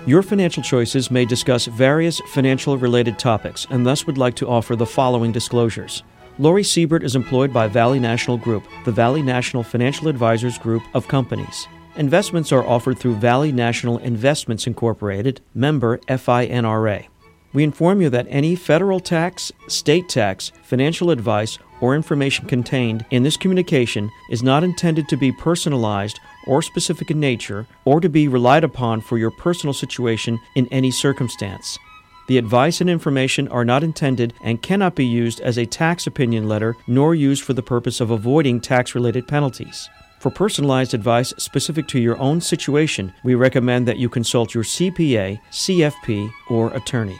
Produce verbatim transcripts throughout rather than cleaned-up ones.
Your Financial Choices may discuss various financial-related topics and thus would like to offer the following disclosures. Lori Siebert is employed by Valley National Group, the Valley National Financial Advisors Group of companies. Investments are offered through Valley National Investments Incorporated, member F I N R A. We inform you that any federal tax, state tax, financial advice, or information contained in this communication is not intended to be personalized or specific in nature or to be relied upon for your personal situation in any circumstance. The advice and information are not intended and cannot be used as a tax opinion letter nor used for the purpose of avoiding tax-related penalties. For personalized advice specific to your own situation, we recommend that you consult your C P A, C F P, or attorney.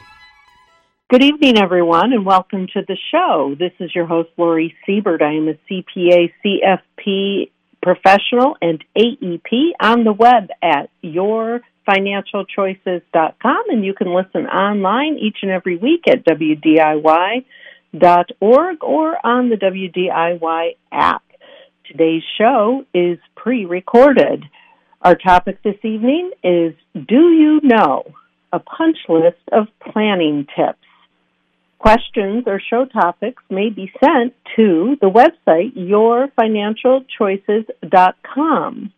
Good evening, everyone, and welcome to the show. This is your host, Lori Siebert. I am a C P A, C F P professional and A E P on the web at your financial choices dot com, and you can listen online each and every week at W D I Y dot org or on the W D I Y app. Today's show is pre-recorded. Our topic this evening is, do you know? A punch list of planning tips. Questions or show topics may be sent to the website your financial choices dot com.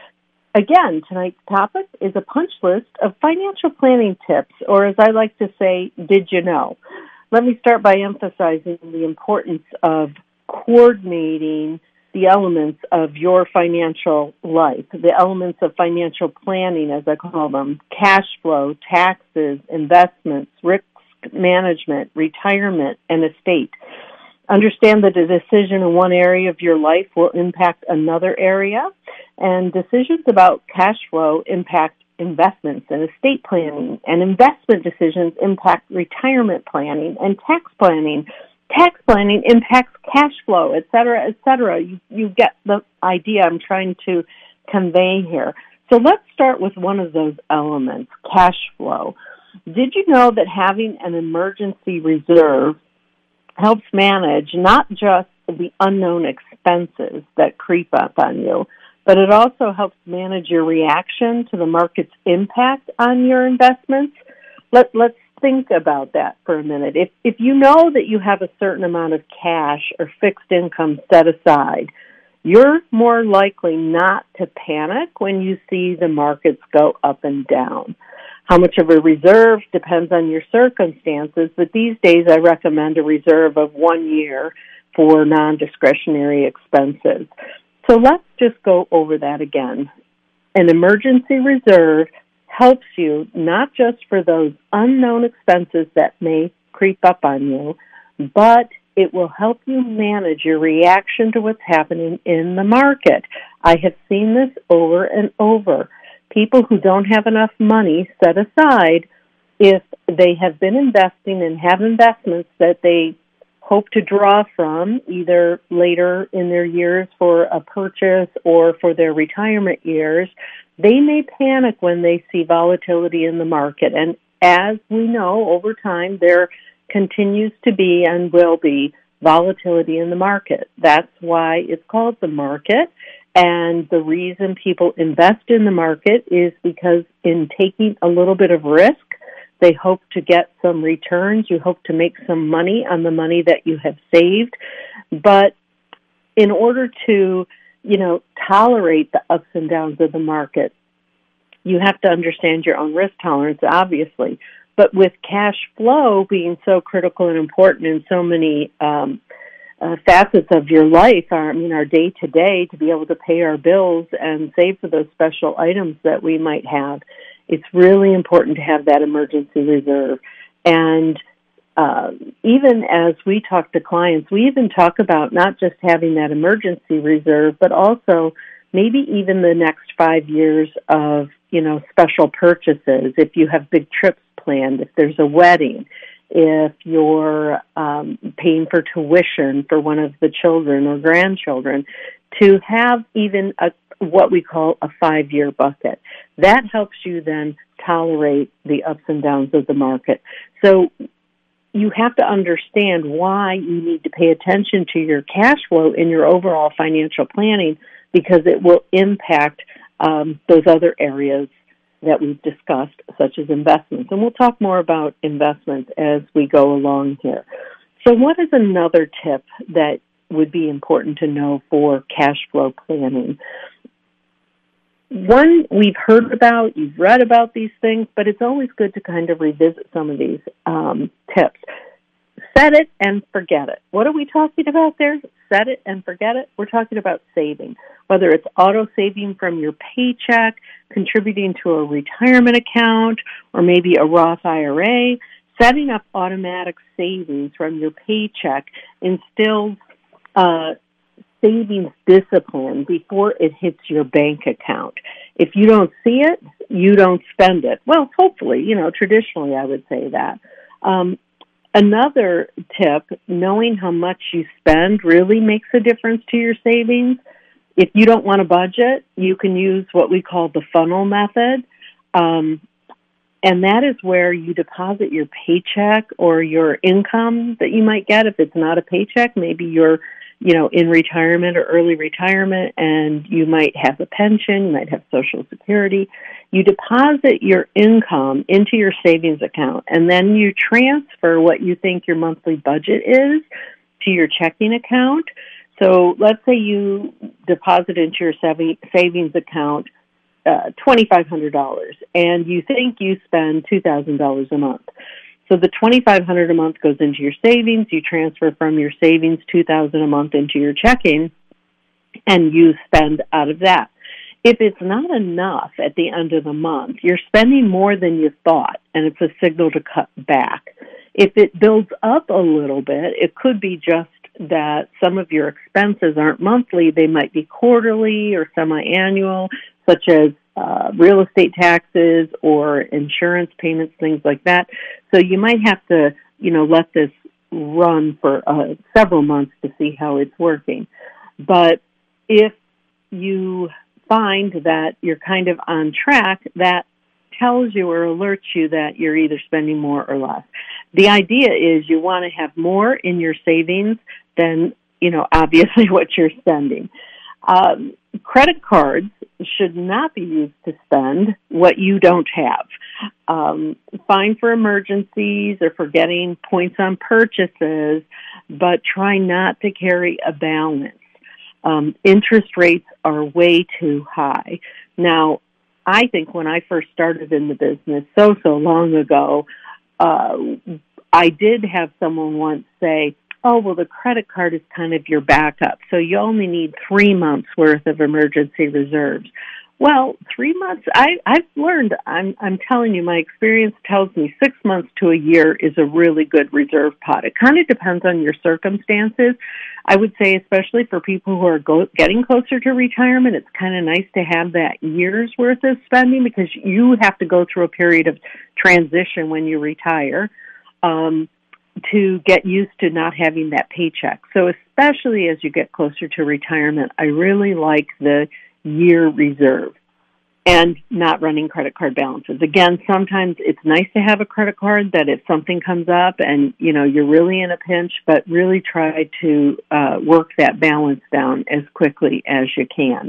Again, tonight's topic is a punch list of financial planning tips, or as I like to say, did you know? Let me start by emphasizing the importance of coordinating the elements of your financial life, the elements of financial planning, as I call them, cash flow, taxes, investments, risk management, retirement, and estate. Understand that a decision in one area of your life will impact another area, and decisions about cash flow impact investments and estate planning, and investment decisions impact retirement planning and tax planning. Tax planning impacts cash flow, et cetera, et cetera. You, you get the idea I'm trying to convey here. So let's start with one of those elements, cash flow. Did you know that having an emergency reserve helps manage not just the unknown expenses that creep up on you, but it also helps manage your reaction to the market's impact on your investments? Let, let's think about that for a minute. If if you know that you have a certain amount of cash or fixed income set aside, you're more likely not to panic when you see the markets go up and down. How much of a reserve depends on your circumstances, but these days I recommend a reserve of one year for non-discretionary expenses. So let's just go over that again. An emergency reserve helps you not just for those unknown expenses that may creep up on you, but it will help you manage your reaction to what's happening in the market. I have seen this over and over. People who don't have enough money set aside, if they have been investing and have investments that they hope to draw from either later in their years for a purchase or for their retirement years, they may panic when they see volatility in the market. And as we know, over time, there continues to be and will be volatility in the market. That's why it's called the market. And the reason people invest in the market is because in taking a little bit of risk, they hope to get some returns. You hope to make some money on the money that you have saved. But in order to, you know, tolerate the ups and downs of the market, you have to understand your own risk tolerance, obviously. But with cash flow being so critical and important in so many um, uh, facets of your life, our, I mean, our day-to-day, to be able to pay our bills and save for those special items that we might have, it's really important to have that emergency reserve. And uh, even as we talk to clients, we even talk about not just having that emergency reserve, but also maybe even the next five years of, you know, special purchases. If you have big trips planned, if there's a wedding, if you're um, paying for tuition for one of the children or grandchildren, to have even a what we call a five-year bucket. That helps you then tolerate the ups and downs of the market. So you have to understand why you need to pay attention to your cash flow in your overall financial planning, because it will impact um, those other areas that we've discussed, such as investments. And we'll talk more about investments as we go along here. So what is another tip that would be important to know for cash flow planning? One we've heard about, you've read about these things, but it's always good to kind of revisit some of these um, tips. Set it and forget it. What are we talking about there? Set it and forget it. We're talking about saving, whether it's auto saving from your paycheck, contributing to a retirement account, or maybe a Roth I R A. Setting up automatic savings from your paycheck instills uh, savings discipline before it hits your bank account. If you don't see it, you don't spend it. Well, hopefully, you know, traditionally I would say that. Um, Another tip, knowing how much you spend really makes a difference to your savings. If you don't want to budget, you can use what we call the funnel method. Um, and that is where you deposit your paycheck or your income that you might get. If it's not a paycheck, maybe you're, you know, in retirement or early retirement and you might have a pension, you might have Social Security. You deposit your income into your savings account, and then you transfer what you think your monthly budget is to your checking account. So let's say you deposit into your savings account uh, two thousand five hundred dollars, and you think you spend two thousand dollars a month. So the two thousand five hundred dollars a month goes into your savings. You transfer from your savings two thousand dollars a month into your checking, and you spend out of that. If it's not enough at the end of the month, you're spending more than you thought, and it's a signal to cut back. If it builds up a little bit, it could be just that some of your expenses aren't monthly. They might be quarterly or semi-annual, such as uh, real estate taxes or insurance payments, things like that. So you might have to, you know, let this run for uh, several months to see how it's working. But if you find that you're kind of on track, that tells you or alerts you that you're either spending more or less. The idea is you want to have more in your savings than, you know, obviously what you're spending. Um, credit cards should not be used to spend what you don't have. Um, fine for emergencies or for getting points on purchases, but try not to carry a balance. Um, interest rates are way too high. Now, I think when I first started in the business so, so long ago, uh, I did have someone once say, oh, well, the credit card is kind of your backup, so you only need three months' worth of emergency reserves. Well, three months, I, I've learned, I'm, I'm telling you, my experience tells me six months to a year is a really good reserve pot. It kind of depends on your circumstances. I would say, especially for people who are go, getting closer to retirement, it's kind of nice to have that year's worth of spending because you have to go through a period of transition when you retire um, to get used to not having that paycheck. So especially as you get closer to retirement, I really like the year reserve and not running credit card balances. Again, sometimes it's nice to have a credit card that if something comes up and, you know, you're really in a pinch, but really try to uh, work that balance down as quickly as you can.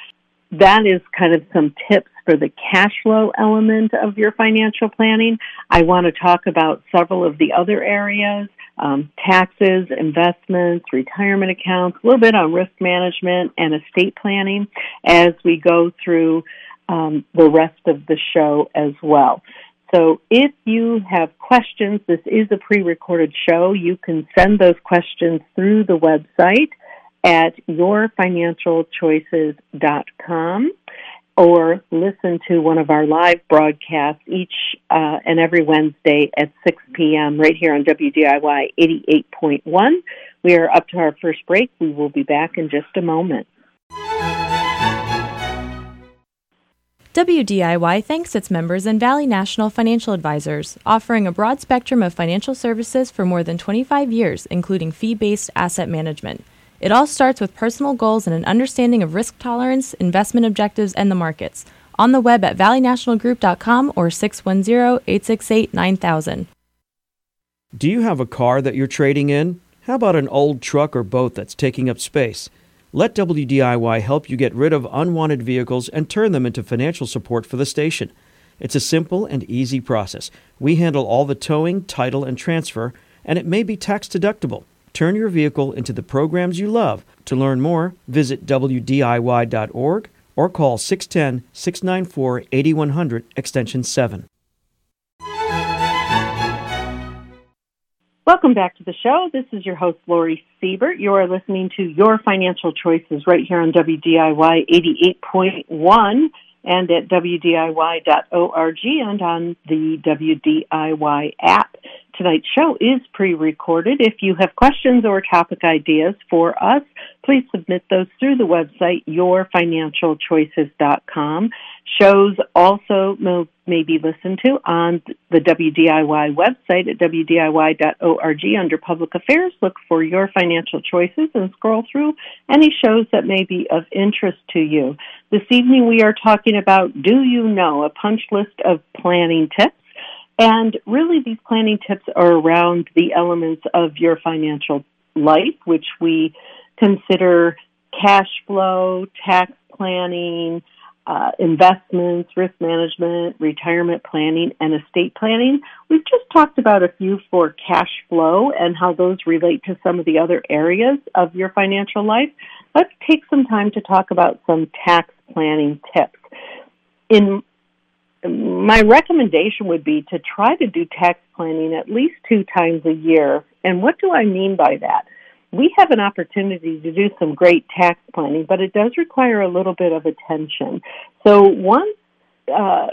That is kind of some tips for the cash flow element of your financial planning. I want to talk about several of the other areas. Um, taxes, investments, retirement accounts, a little bit on risk management and estate planning as we go through um, the rest of the show as well. So if you have questions, this is a pre-recorded show. You can send those questions through the website at your financial choices dot com. Or listen to one of our live broadcasts each uh, and every Wednesday at six p.m. right here on W D I Y eighty-eight point one. We are up to our first break. We will be back in just a moment. W D I Y thanks its members and Valley National Financial Advisors, offering a broad spectrum of financial services for more than twenty-five years, including fee-based asset management. It all starts with personal goals and an understanding of risk tolerance, investment objectives, and the markets. On the web at valley national group dot com or six one zero, eight six eight, nine thousand. Do you have a car that you're trading in? How about an old truck or boat that's taking up space? Let W D I Y help you get rid of unwanted vehicles and turn them into financial support for the station. It's a simple and easy process. We handle all the towing, title, and transfer, and it may be tax deductible. Turn your vehicle into the programs you love. To learn more, visit W D I Y dot org or call six one zero, six nine four, eight one zero zero, extension seven. Welcome back to the show. This is your host, Lori Siebert. You are listening to Your Financial Choices right here on W D I Y eighty-eight point one and at W D I Y dot org and on the W D I Y app. Tonight's show is pre-recorded. If you have questions or topic ideas for us, please submit those through the website, your financial choices dot com. Shows also may be listened to on the W D I Y website at W D I Y dot org under Public Affairs. Look for Your Financial Choices and scroll through any shows that may be of interest to you. This evening we are talking about Do You Know? A punch list of planning tips. And really these planning tips are around the elements of your financial life, which we consider cash flow, tax planning, uh, investments, risk management, retirement planning, and estate planning. We've just talked about a few for cash flow and how those relate to some of the other areas of your financial life. Let's take some time to talk about some tax planning tips. In My recommendation would be to try to do tax planning at least two times a year. And what do I mean by that? We have an opportunity to do some great tax planning, but it does require a little bit of attention. So one uh,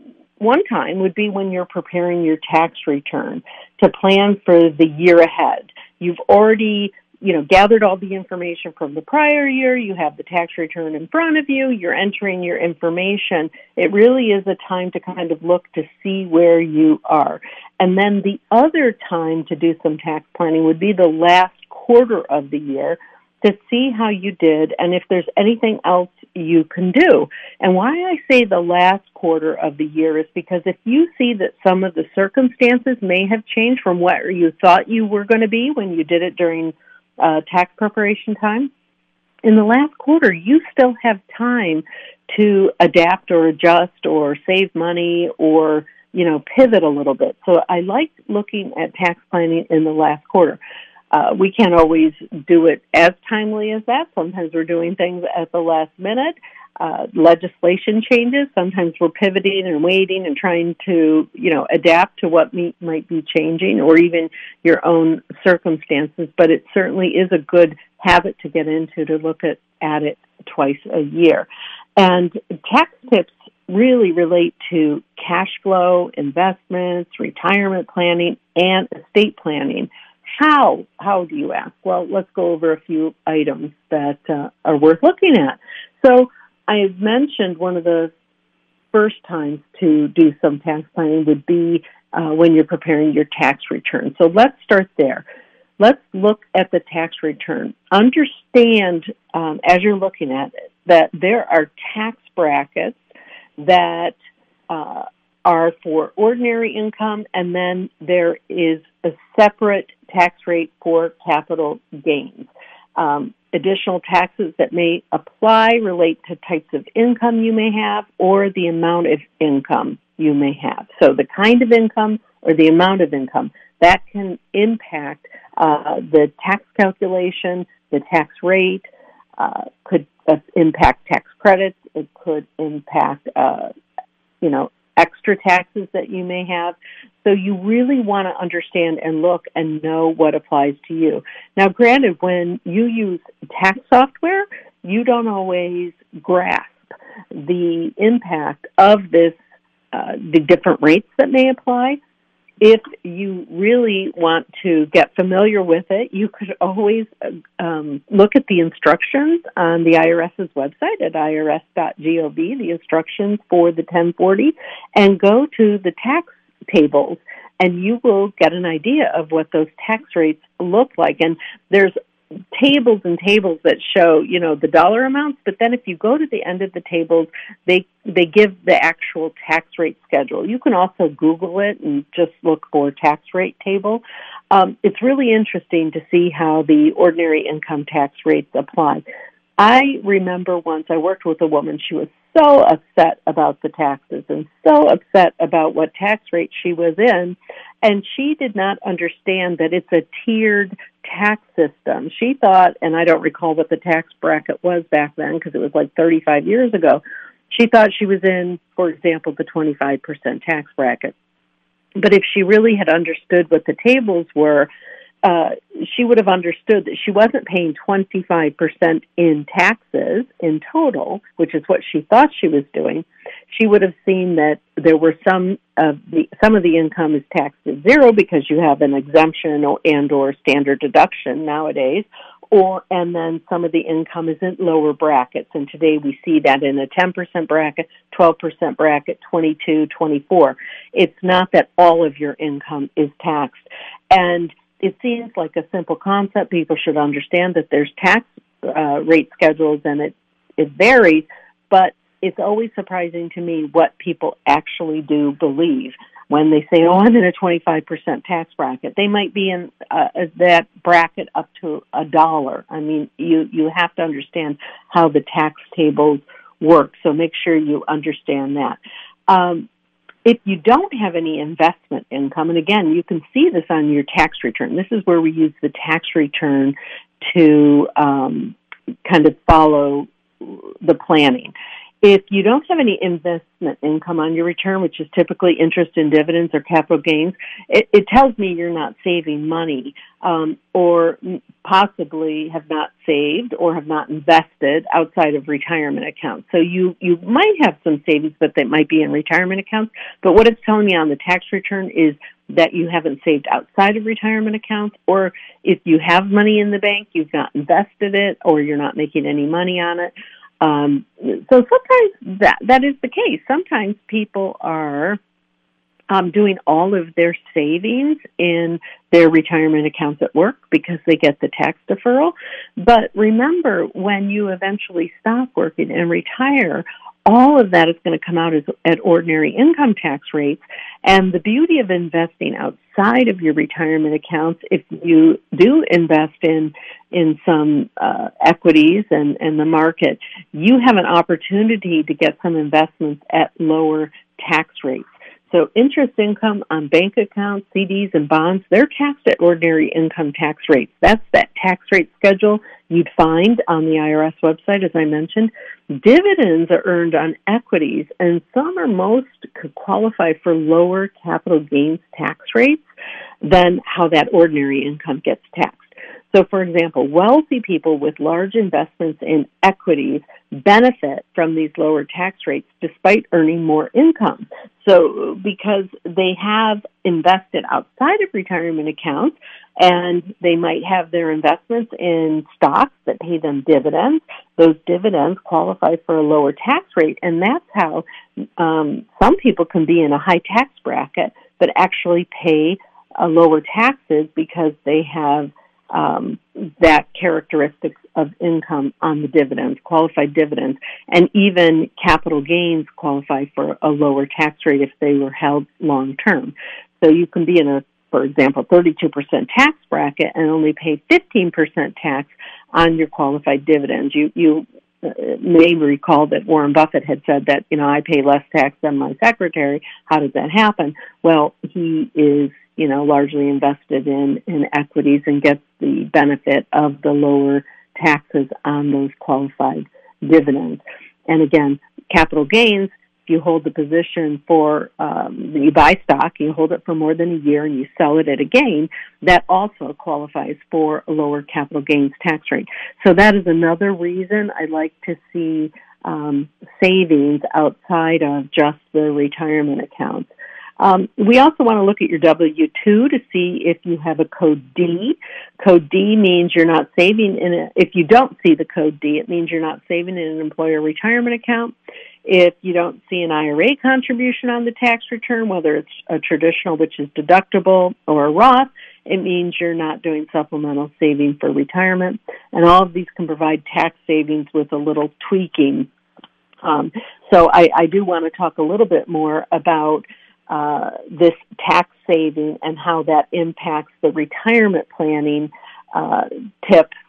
one time would be when you're preparing your tax return to plan for the year ahead. You've already you know, gathered all the information from the prior year. You have the tax return in front of you. You're entering your information. It really is a time to kind of look to see where you are. And then the other time to do some tax planning would be the last quarter of the year to see how you did and if there's anything else you can do. And why I say the last quarter of the year is because if you see that some of the circumstances may have changed from what you thought you were going to be when you did it during Uh, tax preparation time, in the last quarter, you still have time to adapt or adjust or save money or, you know, pivot a little bit. So I like looking at tax planning in the last quarter. Uh, we can't always do it as timely as that. Sometimes we're doing things at the last minute. Uh, legislation changes. Sometimes we're pivoting and waiting and trying to, you know, adapt to what me, might be changing or even your own circumstances. But it certainly is a good habit to get into to look at, at it twice a year. And tax tips really relate to cash flow, investments, retirement planning, and estate planning. How? How do you ask? Well, let's go over a few items that uh, are worth looking at. So I mentioned one of the first times to do some tax planning would be uh, when you're preparing your tax return. So let's start there. Let's look at the tax return. Understand, um, as you're looking at it, that there are tax brackets that uh, are for ordinary income, and then there is a separate tax rate for capital gains. Um, additional taxes that may apply relate to types of income you may have or the amount of income you may have. So the kind of income or the amount of income, that can impact uh, the tax calculation, the tax rate, uh, could uh, impact tax credits, it could impact, uh, you know, extra taxes that you may have. So you really want to understand and look and know what applies to you. Now, granted, when you use tax software, you don't always grasp the impact of this, uh, the different rates that may apply. If you really want to get familiar with it, you could always um, look at the instructions on the IRS's website at I R S dot gov, the instructions for the ten forty, and go to the tax tables, and you will get an idea of what those tax rates look like. And there's tables and tables that show, you know, the dollar amounts, but then if you go to the end of the tables, they they give the actual tax rate schedule. You can also Google it and just look for tax rate table. Um, it's really interesting to see how the ordinary income tax rates apply. I remember once I worked with a woman, she was so upset about the taxes and so upset about what tax rate she was in, and she did not understand that it's a tiered tax system. She thought, and I don't recall what the tax bracket was back then because it was like thirty-five years ago, she thought she was in, for example, the twenty-five percent tax bracket. But if she really had understood what the tables were, uh, she would have understood that she wasn't paying twenty-five percent in taxes in total, which is what she thought she was doing. She would have seen that there were some of the some of the income is taxed at zero because you have an exemption or, and or standard deduction nowadays, or and then some of the income is in lower brackets. And today we see that in a ten percent bracket, twelve percent bracket, twenty-two, twenty-four. It's not that all of your income is taxed. And it seems like a simple concept. People should understand that there's tax uh, rate schedules and it, it varies, but it's always surprising to me what people actually do believe when they say, oh, I'm in a twenty-five percent tax bracket. They might be in uh, that bracket up to a dollar. I mean, you, you have to understand how the tax tables work, so make sure you understand that. Um, If you don't have any investment income, and again, you can see this on your tax return. This is where we use the tax return to um, kind of follow the planning. If you don't have any investment income on your return, which is typically interest and dividends or capital gains, it, it tells me you're not saving money um, or possibly have not saved or have not invested outside of retirement accounts. So you, you might have some savings, but they might be in retirement accounts. But what it's telling me on the tax return is that you haven't saved outside of retirement accounts, or if you have money in the bank, you've not invested it, or you're not making any money on it. Um, so sometimes that that is the case. Sometimes people are um, doing all of their savings in their retirement accounts at work because they get the tax deferral. But remember, when you eventually stop working and retire, all of that is going to come out as, at ordinary income tax rates. And the beauty of investing outside of your retirement accounts, if you do invest in in some uh, equities and, and the market, you have an opportunity to get some investments at lower tax rates. So interest income on bank accounts, C Ds, and bonds, they're taxed at ordinary income tax rates. That's that tax rate schedule you'd find on the I R S website, as I mentioned. Dividends are earned on equities, and some or most could qualify for lower capital gains tax rates than how that ordinary income gets taxed. So, for example, wealthy people with large investments in equities benefit from these lower tax rates despite earning more income. So, because they have invested outside of retirement accounts and they might have their investments in stocks that pay them dividends, those dividends qualify for a lower tax rate. And that's how um, some people can be in a high tax bracket but actually pay uh, lower taxes because they have Um, that characteristics of income on the dividends, qualified dividends, and even capital gains qualify for a lower tax rate if they were held long term. So you can be in a, for example, thirty-two percent tax bracket and only pay fifteen percent tax on your qualified dividends. You, you uh, may recall that Warren Buffett had said that, you know, I pay less tax than my secretary. How does that happen? Well, he is you know, largely invested in, in equities and gets the benefit of the lower taxes on those qualified dividends. And again, capital gains, if you hold the position for, um, you buy stock, you hold it for more than a year and you sell it at a gain, that also qualifies for a lower capital gains tax rate. So that is another reason I like to see um, savings outside of just the retirement accounts. Um, we also want to look at your W two to see if you have a Code D. Code D means you're not saving in a, if you don't see the Code D, it means you're not saving in an employer retirement account. If you don't see an I R A contribution on the tax return, whether it's a traditional, which is deductible, or a Roth, it means you're not doing supplemental saving for retirement. And all of these can provide tax savings with a little tweaking. Um, so I, I do want to talk a little bit more about Uh, this tax saving and how that impacts the retirement planning uh, tip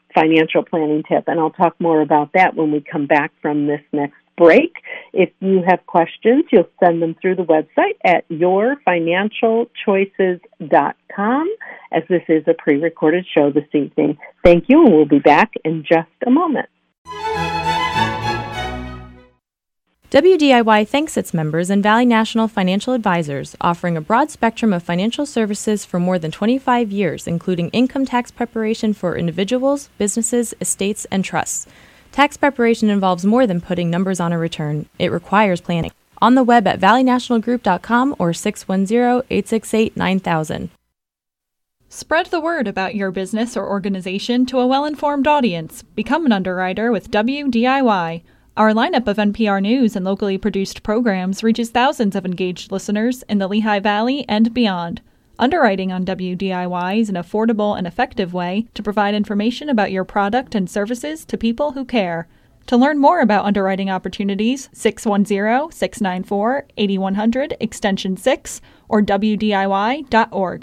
financial planning tip, and I'll talk more about that when we come back from this next break. If you have questions, you'll send them through the website at your financial choices dot com, as this is a pre-recorded show this evening. Thank you, and we'll be back in just a moment. W D I Y thanks its members and Valley National Financial Advisors, offering a broad spectrum of financial services for more than twenty-five years, including income tax preparation for individuals, businesses, estates, and trusts. Tax preparation involves more than putting numbers on a return. It requires planning. On the web at valley national group dot com or six one zero, eight six eight, nine thousand. Spread the word about your business or organization to a well-informed audience. Become an underwriter with W D I Y. Our lineup of N P R News and locally produced programs reaches thousands of engaged listeners in the Lehigh Valley and beyond. Underwriting on W D I Y is an affordable and effective way to provide information about your product and services to people who care. To learn more about underwriting opportunities, six one zero, six nine four, eight one zero zero, extension six, or W D I Y dot org.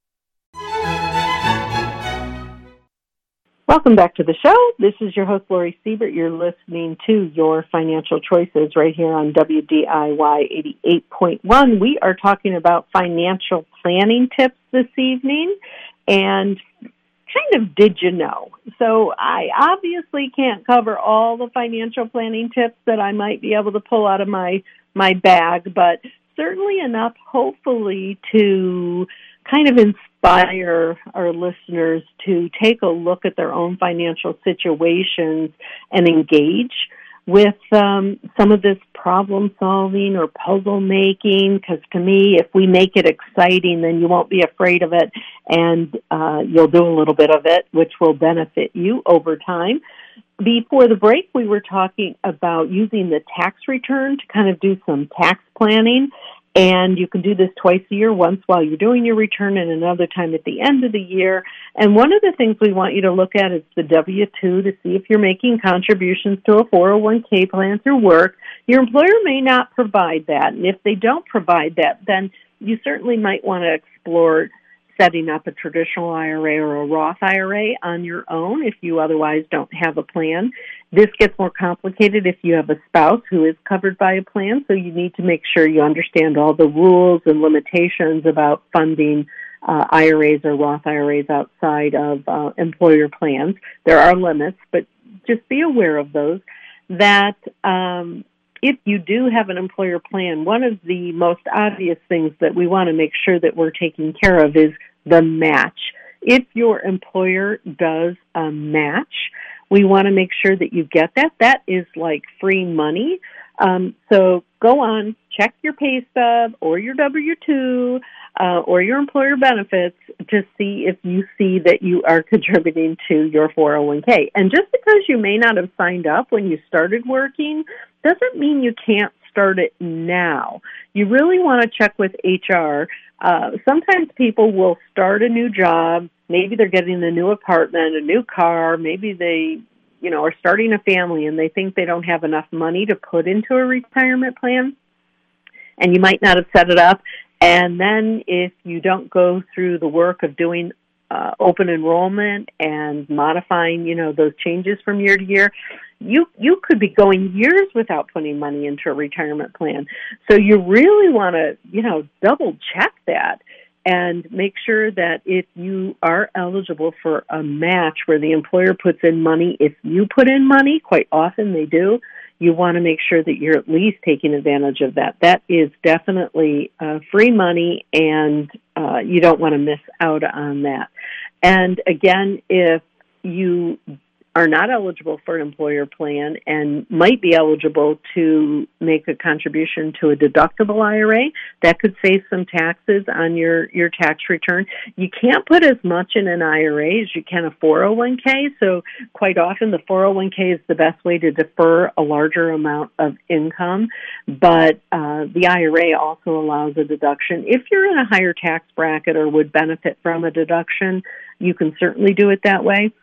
Welcome back to the show. This is your host, Lori Siebert. You're listening to Your Financial Choices right here on W D I Y eighty-eight point one. We are talking about financial planning tips this evening, and kind of did you know? So I obviously can't cover all the financial planning tips that I might be able to pull out of my, my bag, but certainly enough, hopefully, to kind of inspire our listeners to take a look at their own financial situations and engage with um, some of this problem solving or puzzle making, because to me, if we make it exciting, then you won't be afraid of it, and uh, you'll do a little bit of it, which will benefit you over time. Before the break, we were talking about using the tax return to kind of do some tax planning. And you can do this twice a year, once while you're doing your return and another time at the end of the year. And one of the things we want you to look at is the W two to see if you're making contributions to a four oh one k plan through work. Your employer may not provide that. And if they don't provide that, then you certainly might want to explore setting up a traditional I R A or a Roth I R A on your own if you otherwise don't have a plan. This gets more complicated if you have a spouse who is covered by a plan, so you need to make sure you understand all the rules and limitations about funding uh, I R As or Roth I R As outside of uh, employer plans. There are limits, but just be aware of those. That um, if you do have an employer plan, one of the most obvious things that we want to make sure that we're taking care of is the match. If your employer does a match, we want to make sure that you get that. That is like free money. Um, so go on, check your pay stub or your W two uh, or your employer benefits to see if you see that you are contributing to your four oh one k. And just because you may not have signed up when you started working doesn't mean you can't start it now. You really want to check with H R. Uh, sometimes people will start a new job. Maybe they're getting a new apartment, a new car. Maybe they, you know, are starting a family and they think they don't have enough money to put into a retirement plan. And you might not have set it up. And then if you don't go through the work of doing uh, open enrollment and modifying, you know, those changes from year to year, you you could be going years without putting money into a retirement plan. So you really want to, you know, double check that and make sure that if you are eligible for a match where the employer puts in money, if you put in money, quite often they do, you want to make sure that you're at least taking advantage of that. That is definitely uh, free money, and uh, you don't want to miss out on that. And again, if you are not eligible for an employer plan and might be eligible to make a contribution to a deductible I R A, that could save some taxes on your, your tax return. You can't put as much in an I R A as you can a four oh one k, so quite often the four oh one k is the best way to defer a larger amount of income, but uh, the I R A also allows a deduction. If you're in a higher tax bracket or would benefit from a deduction, you can certainly do it that way.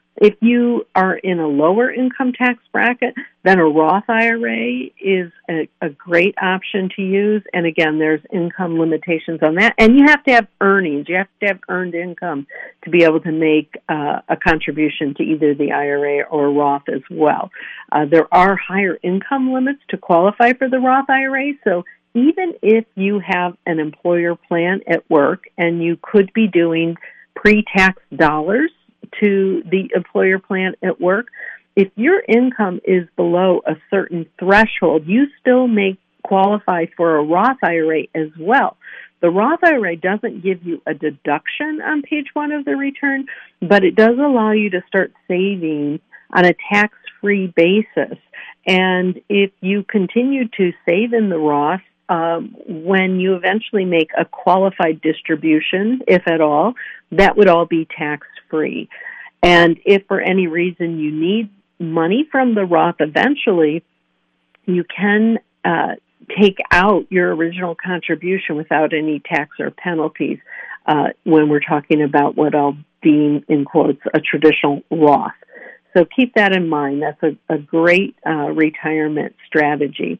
If you are in a lower income tax bracket, then a Roth I R A is a, a great option to use. And again, there's income limitations on that. And you have to have earnings. You have to have earned income to be able to make uh, a contribution to either the I R A or Roth as well. Uh, there are higher income limits to qualify for the Roth I R A. So even if you have an employer plan at work and you could be doing pre-tax dollars to the employer plan at work, if your income is below a certain threshold, you still may qualify for a Roth I R A as well. The Roth I R A doesn't give you a deduction on page one of the return, but it does allow you to start saving on a tax-free basis. And if you continue to save in the Roth, Um, when you eventually make a qualified distribution, if at all, that would all be tax-free. And if for any reason you need money from the Roth eventually, you can uh, take out your original contribution without any tax or penalties uh, when we're talking about what I'll deem, in quotes, a traditional Roth. So keep that in mind. That's a, a great uh, retirement strategy.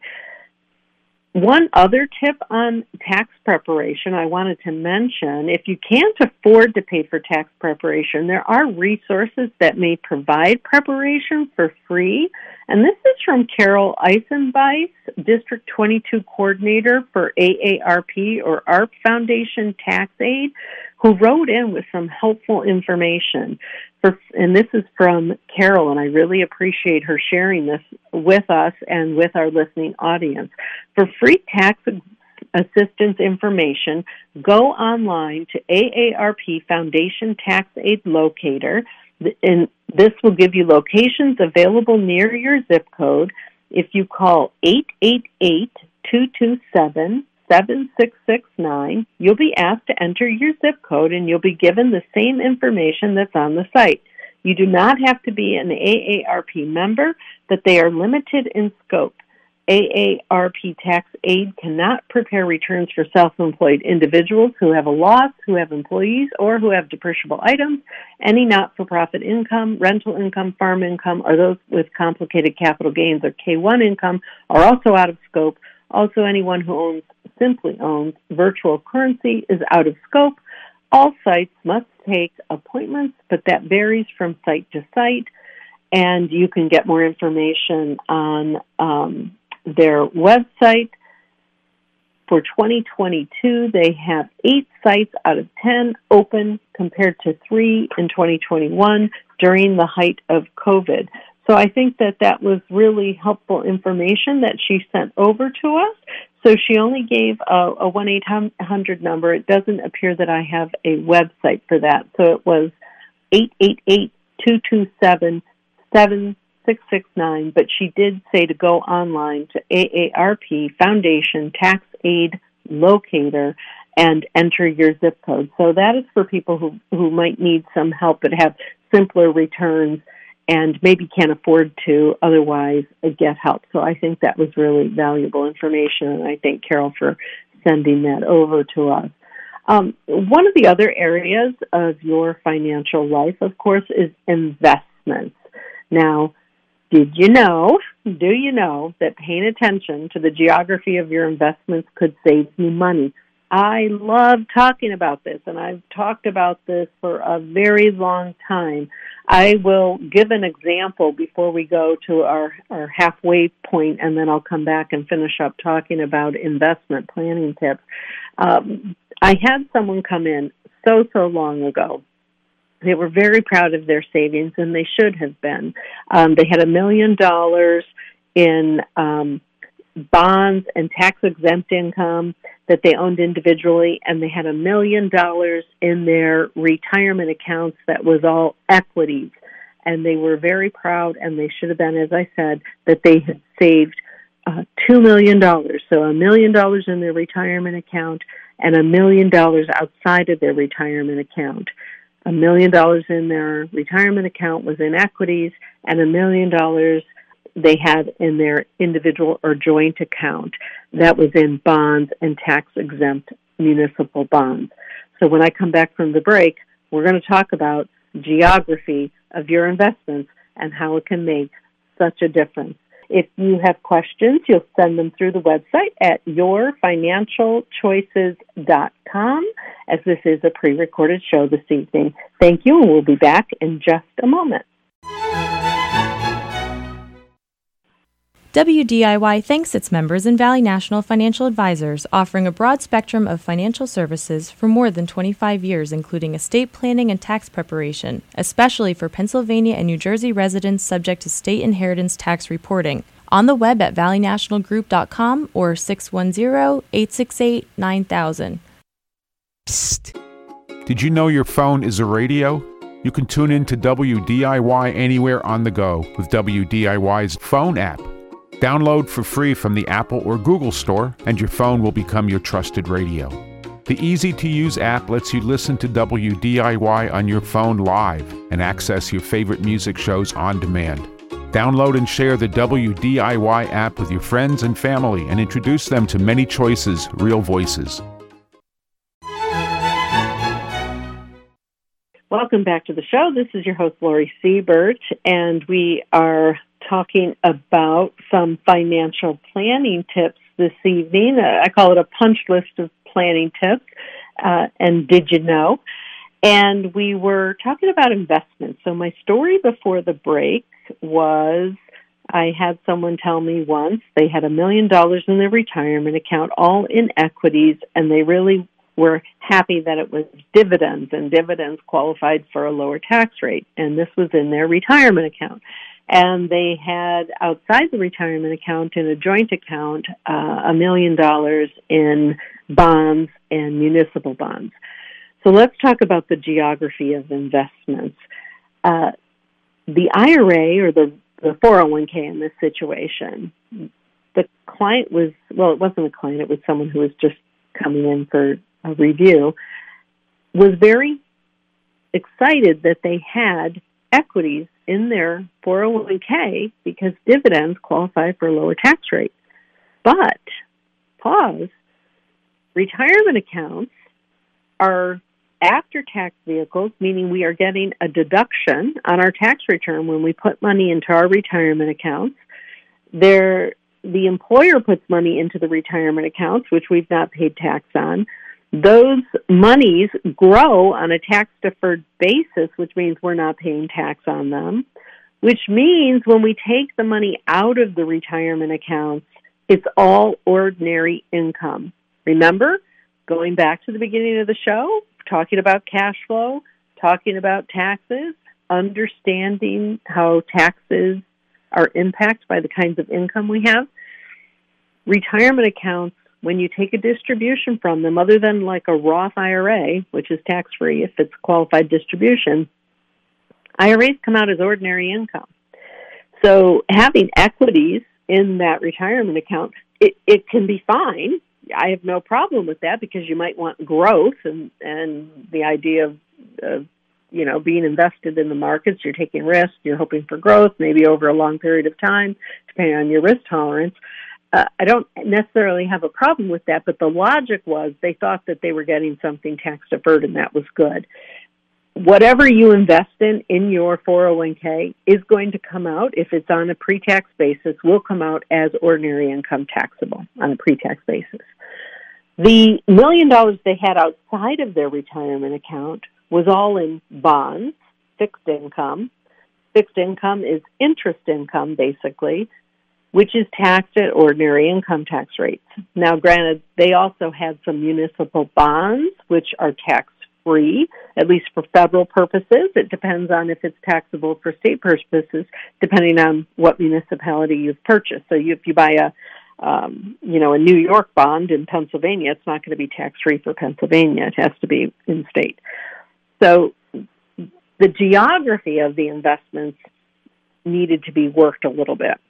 One other tip on tax preparation I wanted to mention, if you can't afford to pay for tax preparation, there are resources that may provide preparation for free. And this is from Carol Eisenbeis, District twenty-two Coordinator for A A R P or A A R P Foundation Tax Aid, who wrote in with some helpful information. For, and this is from Carol, and I really appreciate her sharing this with us and with our listening audience. For free tax assistance information, go online to A A R P Foundation Tax Aid Locator, and this will give you locations available near your zip code. If you call eight eight eight, two two seven, seven six six nine, you'll be asked to enter your zip code and you'll be given the same information that's on the site. You do not have to be an A A R P member, but they are limited in scope. A A R P Tax Aid cannot prepare returns for self-employed individuals who have a loss, who have employees, or who have depreciable items. Any not-for-profit income, rental income, farm income, or those with complicated capital gains or K one income are also out of scope. Also, anyone who owns simply owns virtual currency is out of scope. All sites must take appointments, but that varies from site to site, and you can get more information on um, their website. For twenty twenty-two, they have eight sites out of ten open compared to three in twenty twenty-one during the height of COVID. So I think that that was really helpful information that she sent over to us. So she only gave a, a one eight hundred number. It doesn't appear that I have a website for that. So it was eight eight eight, two two seven, seven six six nine. But she did say to go online to A A R P Foundation Tax Aid Locator and enter your zip code. So that is for people who, who might need some help but have simpler returns and maybe can't afford to otherwise get help. So I think that was really valuable information, and I thank Carol for sending that over to us. Um, one of the other areas of your financial life, of course, is investments. Now, did you know, do you know, that paying attention to the geography of your investments could save you money? I love talking about this, and I've talked about this for a very long time. I will give an example before we go to our, our halfway point, and then I'll come back and finish up talking about investment planning tips. Um, I had someone come in so, so long ago. They were very proud of their savings, and they should have been. Um, they had a million dollars in um, bonds and tax-exempt income that they owned individually, and they had a million dollars in their retirement accounts that was all equities. And they were very proud, and they should have been, as I said, that they had saved uh, two million dollars. So a million dollars in their retirement account and a million dollars outside of their retirement account. A million dollars in their retirement account was in equities, and a million dollars they had in their individual or joint account that was in bonds and tax-exempt municipal bonds. So when I come back from the break, we're going to talk about geography of your investments and how it can make such a difference. If you have questions, you'll send them through the website at your financial choices dot com, as this is a pre-recorded show this evening. Thank you, and we'll be back in just a moment. W D I Y thanks its members in Valley National Financial Advisors, offering a broad spectrum of financial services for more than twenty-five years, including estate planning and tax preparation, especially for Pennsylvania and New Jersey residents subject to state inheritance tax reporting. On the web at valley national group dot com or six one zero, eight six eight, nine thousand. Psst! Did you know your phone is a radio? You can tune in to W D I Y anywhere on the go with W D I Y's phone app. Download for free from the Apple or Google Store, and your phone will become your trusted radio. The easy-to-use app lets you listen to W D I Y on your phone live and access your favorite music shows on demand. Download and share the W D I Y app with your friends and family and introduce them to many choices, real voices. Welcome back to the show. This is your host, Lori Siebert, and we are talking about some financial planning tips this evening. Uh, I call it a punch list of planning tips, uh, and did you know? And we were talking about investments. So my story before the break was I had someone tell me once they had a million dollars in their retirement account, all in equities, and they really were happy that it was dividends, and dividends qualified for a lower tax rate, and this was in their retirement account. And they had outside the retirement account in a joint account uh, a million dollars in bonds and municipal bonds. So let's talk about the geography of investments. Uh, the I R A, or the, the four oh one k in this situation, the client was, well, it wasn't a client, it was someone who was just coming in for a review, was very excited that they had equities in their four oh one k because dividends qualify for a lower tax rate. But, pause, retirement accounts are after-tax vehicles, meaning we are getting a deduction on our tax return when we put money into our retirement accounts. They're, the employer puts money into the retirement accounts, which we've not paid tax on. Those monies grow on a tax-deferred basis, which means we're not paying tax on them, which means when we take the money out of the retirement accounts, it's all ordinary income. Remember, going back to the beginning of the show, talking about cash flow, talking about taxes, understanding how taxes are impacted by the kinds of income we have. Retirement accounts, when you take a distribution from them, other than like a Roth I R A, which is tax-free if it's qualified distribution, I R As come out as ordinary income. So having equities in that retirement account, it, it can be fine. I have no problem with that because you might want growth and, and the idea of, of, you know, being invested in the markets. You're taking risks. You're hoping for growth, maybe over a long period of time, depending on your risk tolerance. Uh, I don't necessarily have a problem with that, but the logic was they thought that they were getting something tax-deferred, and that was good. Whatever you invest in in your four oh one k is going to come out, if it's on a pre-tax basis, will come out as ordinary income taxable on a pre-tax basis. The million dollars they had outside of their retirement account was all in bonds, fixed income. Fixed income is interest income, basically, which is taxed at ordinary income tax rates. Now, granted, they also had some municipal bonds, which are tax-free, at least for federal purposes. It depends on if it's taxable for state purposes, depending on what municipality you've purchased. So you, if you buy a, um, you know, a New York bond in Pennsylvania, it's not going to be tax-free for Pennsylvania. It has to be in-state. So the geography of the investments needed to be worked a little bit.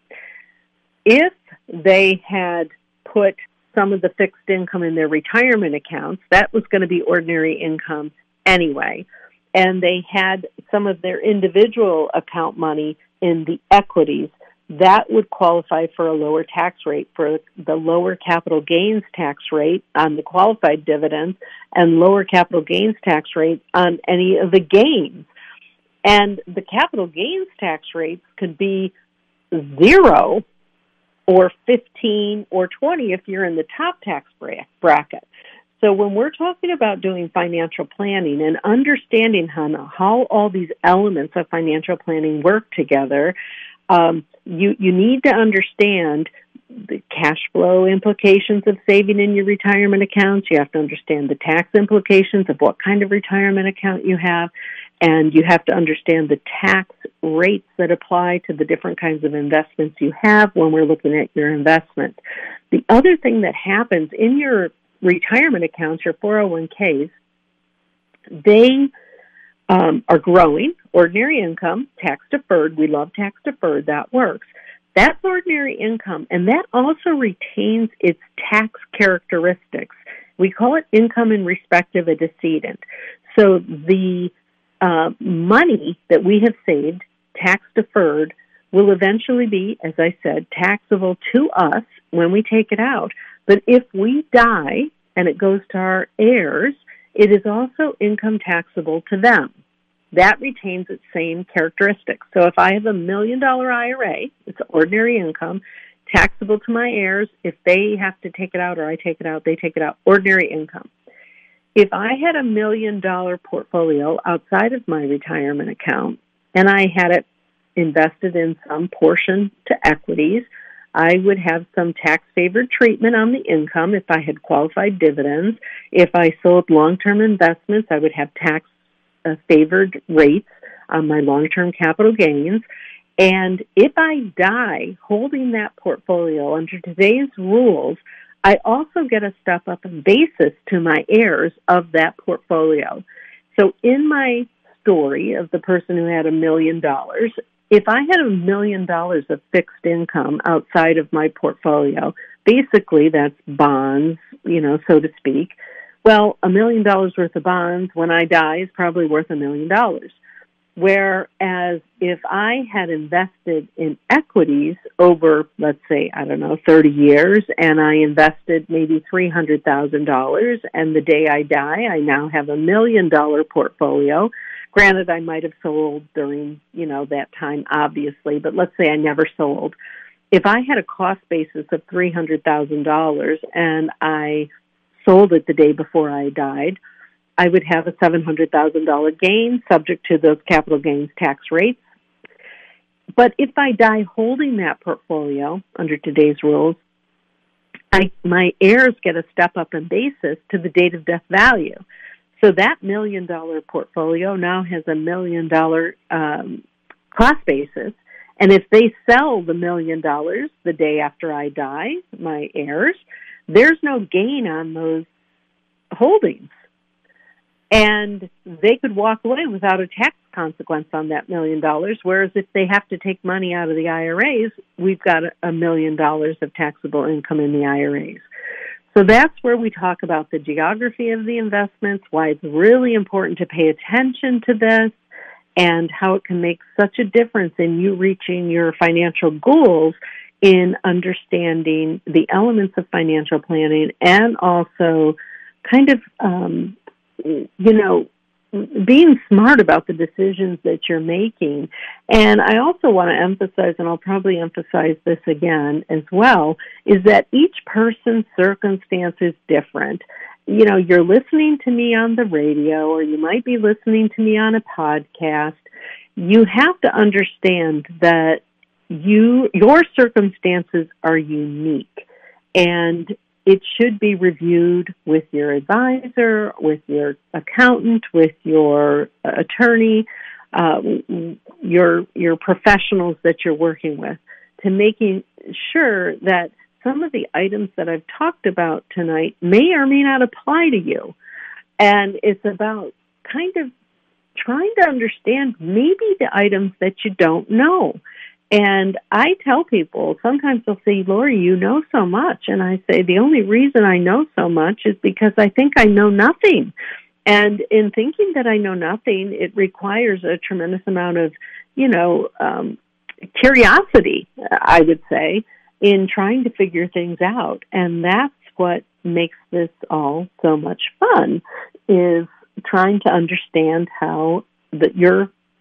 If they had put some of the fixed income in their retirement accounts, that was going to be ordinary income anyway. And they had some of their individual account money in the equities, that would qualify for a lower tax rate, for the lower capital gains tax rate on the qualified dividends and lower capital gains tax rate on any of the gains. And the capital gains tax rates could be zero or fifteen or twenty if you're in the top tax bracket. So when we're talking about doing financial planning and understanding how, how all these elements of financial planning work together, um, you, you need to understand the cash flow implications of saving in your retirement accounts. You have to understand the tax implications of what kind of retirement account you have, and you have to understand the tax rates that apply to the different kinds of investments you have when we're looking at your investments. The other thing that happens in your retirement accounts, your four oh one k's, they um, are growing. Ordinary income, tax deferred. We love tax deferred. That works. That's ordinary income, and that also retains its tax characteristics. We call it income in respect of a decedent. So the uh, money that we have saved, tax deferred, will eventually be, as I said, taxable to us when we take it out. But if we die and it goes to our heirs, it is also income taxable to them. That retains its same characteristics. So if I have a million dollar I R A, it's ordinary income, taxable to my heirs. If they have to take it out or I take it out, they take it out, ordinary income. If I had a million dollar portfolio outside of my retirement account and I had it invested in some portion to equities, I would have some tax-favored treatment on the income if I had qualified dividends. If I sold long-term investments, I would have tax-favored rates on my long-term capital gains. And if I die holding that portfolio under today's rules, I also get a step-up in basis to my heirs of that portfolio. So in my story of the person who had a million dollars, if I had a million dollars of fixed income outside of my portfolio, basically that's bonds, you know, so to speak. Well, a million dollars worth of bonds when I die is probably worth a million dollars. Whereas if I had invested in equities over, let's say, I don't know, thirty years, and I invested maybe three hundred thousand dollars, and the day I die, I now have a million dollar portfolio. Granted, I might have sold during, you know, that time, obviously, but let's say I never sold. If I had a cost basis of three hundred thousand dollars and I sold it the day before I died, I would have a seven hundred thousand dollars gain subject to those capital gains tax rates. But if I die holding that portfolio under today's rules, I, my heirs get a step up in basis to the date of death value. So that million dollar portfolio now has a million dollar um, cost basis. And if they sell the million dollars the day after I die, my heirs, there's no gain on those holdings. And they could walk away without a tax consequence on that million dollars, whereas if they have to take money out of the I R As, we've got a million dollars of taxable income in the I R As. So that's where we talk about the geography of the investments, why it's really important to pay attention to this, and how it can make such a difference in you reaching your financial goals in understanding the elements of financial planning and also kind of, um, you know, being smart about the decisions that you're making. And I also want to emphasize, and I'll probably emphasize this again as well, is that each person's circumstance is different. You know, you're listening to me on the radio, or you might be listening to me on a podcast. You have to understand that you your circumstances are unique, and it should be reviewed with your advisor, with your accountant, with your attorney, uh, your your professionals that you're working with, to making sure that some of the items that I've talked about tonight may or may not apply to you. And it's about kind of trying to understand maybe the items that you don't know. And I tell people, sometimes they'll say, Lori, you know so much. And I say, the only reason I know so much is because I think I know nothing. And in thinking that I know nothing, it requires a tremendous amount of, you know, um, curiosity, I would say, in trying to figure things out. And that's what makes this all so much fun, is trying to understand how that your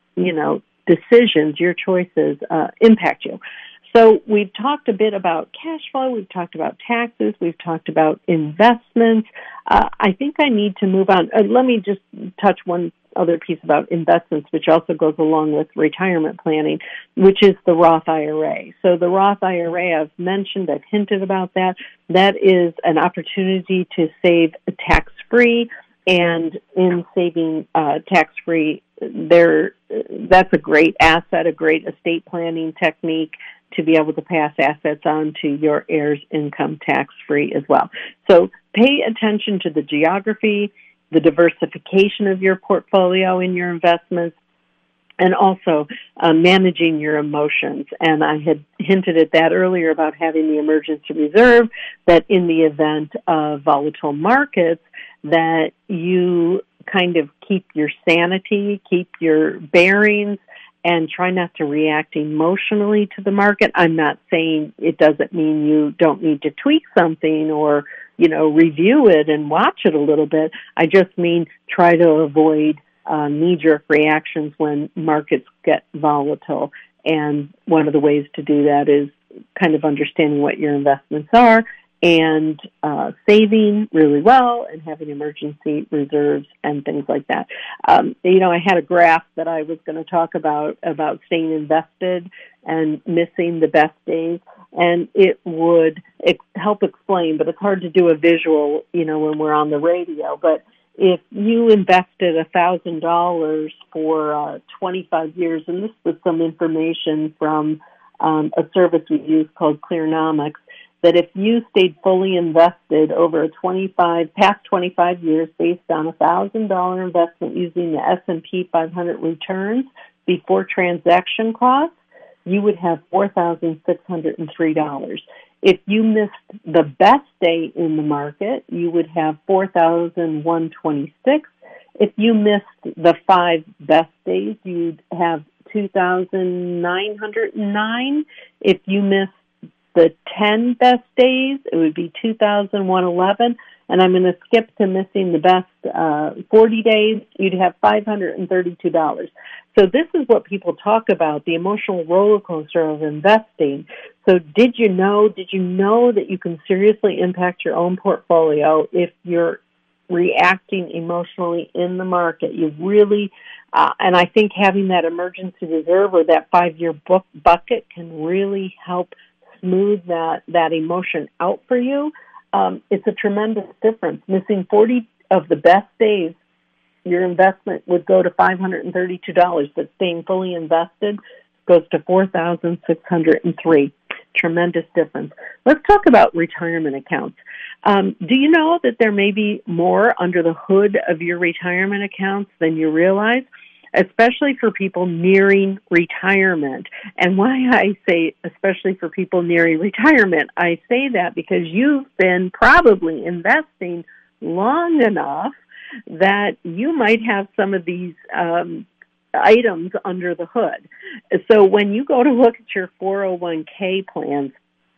you know, decisions, your choices uh, impact you. So we've talked a bit about cash flow, we've talked about taxes, we've talked about investments. Uh, I think I need to move on. Uh, let me just touch one other piece about investments, which also goes along with retirement planning, which is the Roth I R A. So the Roth I R A, I've mentioned, I've hinted about that. That is an opportunity to save tax-free, and in saving uh, tax-free, there that's a great asset, a great estate planning technique to be able to pass assets on to your heirs income tax-free as well. So pay attention to the geography, the diversification of your portfolio and your investments, and also uh, managing your emotions. And I had hinted at that earlier about having the emergency reserve, that in the event of volatile markets, that you kind of keep your sanity, keep your bearings, and try not to react emotionally to the market. I'm not saying it doesn't mean you don't need to tweak something or, you know, review it and watch it a little bit. I just mean try to avoid uh, knee-jerk reactions when markets get volatile. And one of the ways to do that is kind of understanding what your investments are and uh, saving really well and having emergency reserves and things like that. Um, you know, I had a graph that I was going to talk about, about staying invested and missing the best days, and it would ex- help explain, but it's hard to do a visual, you know, when we're on the radio. But if you invested one thousand dollars for uh, twenty-five years, and this was some information from um, a service we use called Clearnomics, that if you stayed fully invested over a twenty-five past twenty-five years based on a one thousand dollars investment using the S and P five hundred returns before transaction costs, you would have four thousand six hundred three dollars. If you missed the best day in the market, you would have four thousand one hundred twenty-six dollars. If you missed the five best days, you'd have two thousand nine hundred nine dollars. If you missed the ten best days, it would be two thousand one hundred eleven dollars, and I'm going to skip to missing the best uh, forty days, you'd have five hundred thirty-two dollars. So this is what people talk about, the emotional roller coaster of investing. So did you know, did you know that you can seriously impact your own portfolio if you're reacting emotionally in the market? You really, uh, and I think having that emergency reserve or that five-year book bucket can really help smooth that, that emotion out for you. Um, it's a tremendous difference. Missing forty of the best days, your investment would go to five hundred thirty-two dollars, but staying fully invested goes to four thousand six hundred three dollars. Tremendous difference. Let's talk about retirement accounts. Um, do you know that there may be more under the hood of your retirement accounts than you realize? Especially for people nearing retirement. And why I say especially for people nearing retirement, I say that because you've been probably investing long enough that you might have some of these um, items under the hood. So when you go to look at your four oh one k plans,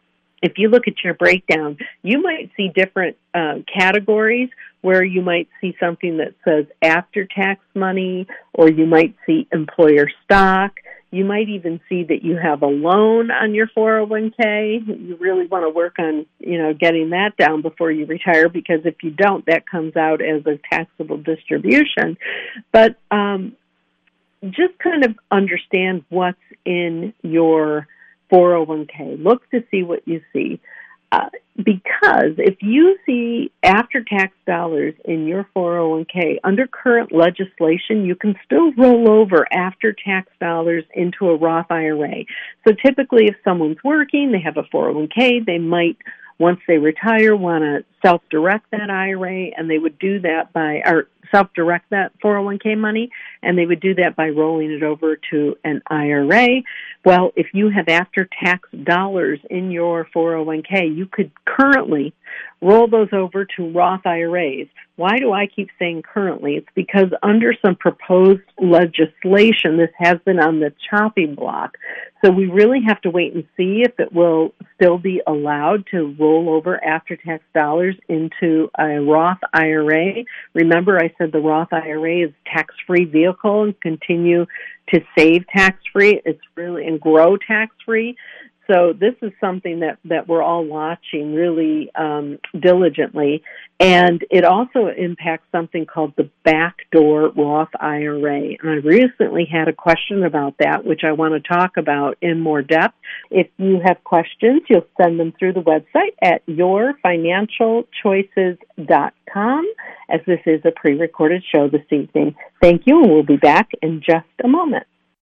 if you look at your breakdown, you might see different uh, categories where you might see something that says after-tax money, or you might see employer stock. You might even see that you have a loan on your four oh one k. You really want to work on, you know, getting that down before you retire, because if you don't, that comes out as a taxable distribution. But um, just kind of understand what's in your four oh one k. Look to see what you see. Uh, because if you see after-tax dollars in your four oh one k, under current legislation, you can still roll over after-tax dollars into a Roth I R A. So typically if someone's working, they have a four oh one k, they might, once they retire, want to self-direct that I R A, and they would do that by, or self-direct that four oh one k money, and they would do that by rolling it over to an I R A. Well, if you have after-tax dollars in your four oh one k, you could currently roll those over to Roth I R As. Why do I keep saying currently? It's because under some proposed legislation, this has been on the chopping block. So we really have to wait and see if it will still be allowed to roll over after-tax dollars into a Roth I R A. Remember, I said the Roth I R A is a tax-free vehicle and continue to save tax-free. It's really and grow tax-free. So this is something that, that we're all watching really um, diligently. And it also impacts something called the backdoor Roth I R A. And I recently had a question about that, which I want to talk about in more depth. If you have questions, you'll send them through the website at your financial choices dot com, as this is a pre-recorded show this evening. Thank you, and we'll be back in just a moment.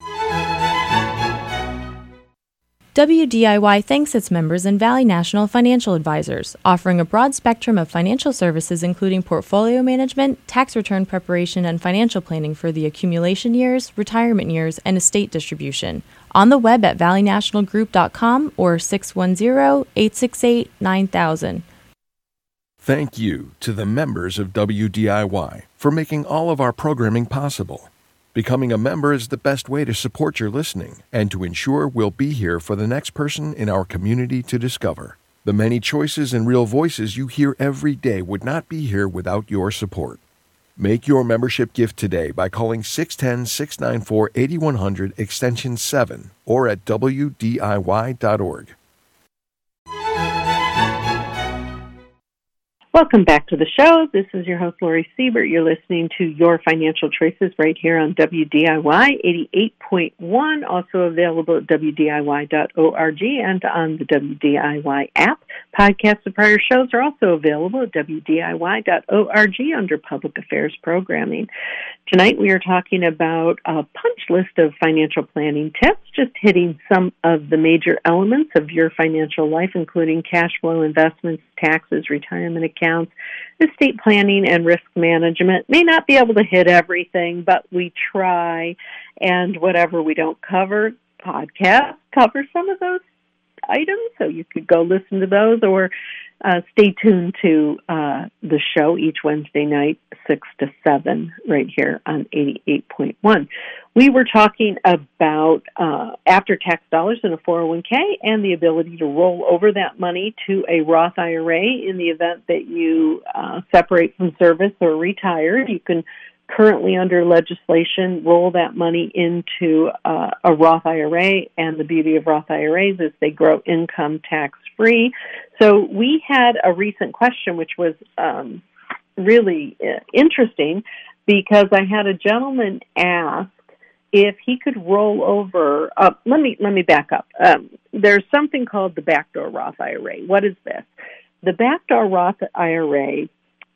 W D I Y thanks its members and Valley National Financial Advisors, offering a broad spectrum of financial services including portfolio management, tax return preparation, and financial planning for the accumulation years, retirement years, and estate distribution. On the web at valley national group dot com or six one zero, eight six eight, nine thousand. Thank you to the members of W D I Y for making all of our programming possible. Becoming a member is the best way to support your listening and to ensure we'll be here for the next person in our community to discover. The many choices and real voices you hear every day would not be here without your support. Make your membership gift today by calling six one zero, six nine four, eight one zero zero extension seven or at W D I Y dot org. Welcome back to the show. This is your host, Lori Siebert. You're listening to Your Financial Choices right here on W D I Y eighty-eight point one, also available at W D I Y dot org and on the W D I Y app. Podcasts of prior shows are also available at W D I Y dot org under Public Affairs Programming. Tonight we are talking about a punch list of financial planning tips, just hitting some of the major elements of your financial life, including cash flow, investments, taxes, retirement accounts, estate planning, and risk management. May not be able to hit everything, but we try, and whatever we don't cover, podcasts cover some of those items, so you could go listen to those or uh, stay tuned to uh, the show each Wednesday night, six to seven, right here on eighty-eight point one. We were talking about uh, after-tax dollars in a four oh one k and the ability to roll over that money to a Roth I R A in the event that you uh, separate from service or retire. You can currently, under legislation, roll that money into uh, a Roth I R A, and the beauty of Roth I R As is they grow income tax-free. So we had a recent question, which was um, really uh, interesting, because I had a gentleman ask if he could roll over. Uh, let me let me back up. Um, there's something called the backdoor Roth I R A. What is this? The backdoor Roth I R A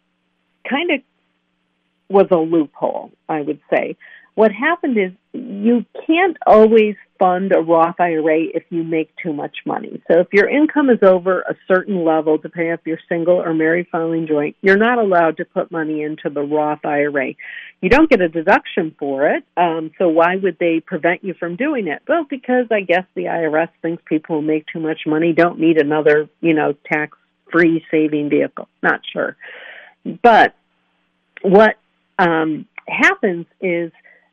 kind of was a loophole, I would say. What happened is you can't always fund a Roth I R A if you make too much money. So if your income is over a certain level, depending if you're single or married filing joint, you're not allowed to put money into the Roth I R A. You don't get a deduction for it, um, so why would they prevent you from doing it? Well, because I guess the I R S thinks people who make too much money don't need another, you know, tax-free saving vehicle. Not sure. But what um, happens is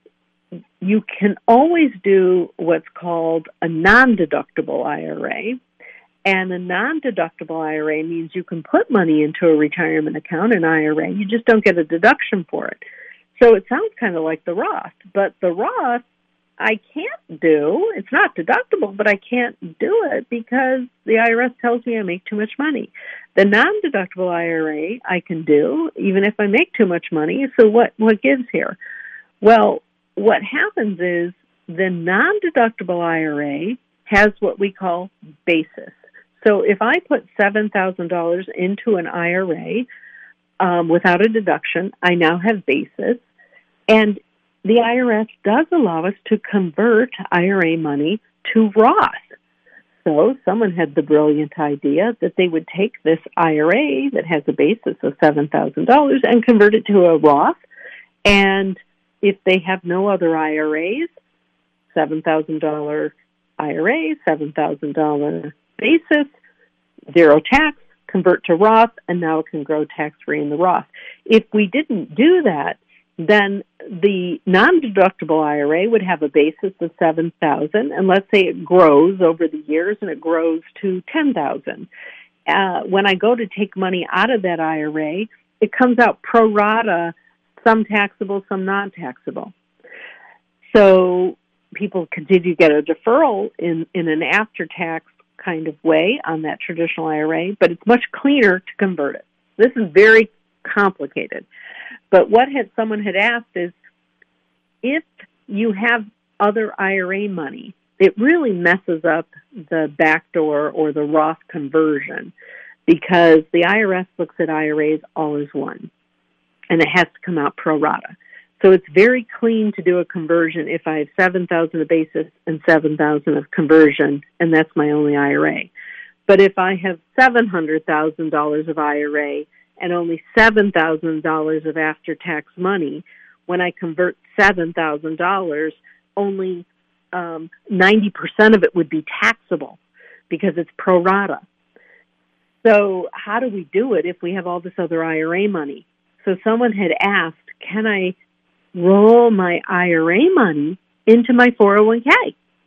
you can always do what's called a non-deductible I R A, and a non-deductible I R A means you can put money into a retirement account, an I R A, you just don't get a deduction for it. So it sounds kind of like the Roth, but the Roth I can't do. It's not deductible, but I can't do it because the I R S tells me I make too much money. The non-deductible I R A I can do, even if I make too much money. So what, what gives here? Well, what happens is the non-deductible I R A has what we call basis. So if I put seven thousand dollars into an I R A um, without a deduction, I now have basis. And the I R S does allow us to convert I R A money to Roth. So someone had the brilliant idea that they would take this I R A that has a basis of seven thousand dollars and convert it to a Roth. And if they have no other I R As, seven thousand dollars I R A, seven thousand dollars basis, zero tax, convert to Roth, and now it can grow tax-free in the Roth. If we didn't do that, then the non-deductible I R A would have a basis of seven thousand dollars, and let's say it grows over the years and it grows to ten thousand dollars. Uh, when I go to take money out of that I R A, it comes out pro rata, some taxable, some non-taxable. So people continue to get a deferral in, in an after-tax kind of way on that traditional I R A, but it's much cleaner to convert it. This is very complicated. But what had someone had asked is, if you have other I R A money, it really messes up the backdoor or the Roth conversion, because the I R S looks at I R As all as one, and it has to come out pro rata. So it's very clean to do a conversion if I have seven thousand dollars of basis and seven thousand dollars of conversion, and that's my only I R A. But if I have seven hundred thousand dollars of I R A and only seven thousand dollars of after-tax money, when I convert seven thousand dollars, only um, ninety percent of it would be taxable because it's pro rata. So how do we do it if we have all this other I R A money? So someone had asked, can I roll my I R A money into my four oh one k?